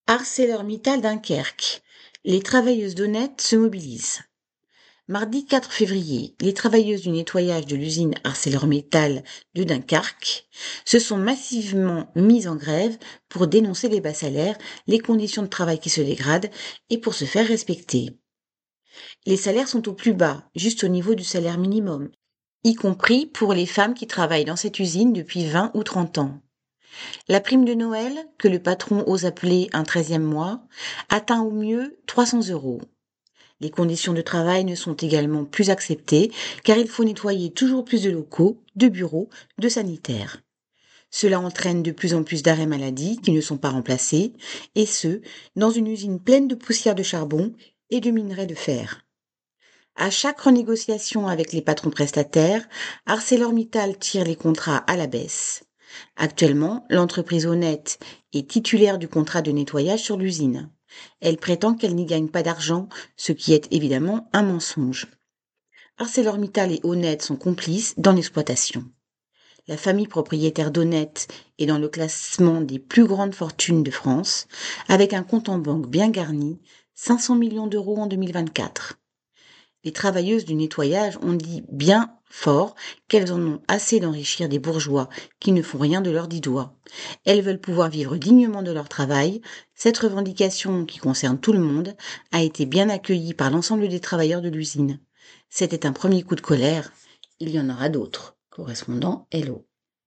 ArcelorMittal Dunkerque. Les travailleuses d'Honnête se mobilisent. Mardi 4 février, les travailleuses du nettoyage de l'usine ArcelorMittal de Dunkerque se sont massivement mises en grève pour dénoncer les bas salaires, les conditions de travail qui se dégradent et pour se faire respecter. Les salaires sont au plus bas, juste au niveau du salaire minimum, y compris pour les femmes qui travaillent dans cette usine depuis 20 ou 30 ans. La prime de Noël, que le patron ose appeler un 13e mois, atteint au mieux 300 €. Les conditions de travail ne sont également plus acceptées car il faut nettoyer toujours plus de locaux, de bureaux, de sanitaires. Cela entraîne de plus en plus d'arrêts maladie qui ne sont pas remplacés, et ce, dans une usine pleine de poussière de charbon et de minerais de fer. À chaque renégociation avec les patrons prestataires, ArcelorMittal tire les contrats à la baisse. Actuellement, l'entreprise Honnête est titulaire du contrat de nettoyage sur l'usine. Elle prétend qu'elle n'y gagne pas d'argent, ce qui est évidemment un mensonge. ArcelorMittal et Honnête sont complices dans l'exploitation. La famille propriétaire d'Honnête est dans le classement des plus grandes fortunes de France, avec un compte en banque bien garni, 500 millions d'euros en 2024. Les travailleuses du nettoyage ont dit bien fort qu'elles en ont assez d'enrichir des bourgeois qui ne font rien de leurs 10 doigts. Elles veulent pouvoir vivre dignement de leur travail. Cette revendication, qui concerne tout le monde, a été bien accueillie par l'ensemble des travailleurs de l'usine. C'était un premier coup de colère. Il y en aura d'autres. Correspondant Hello.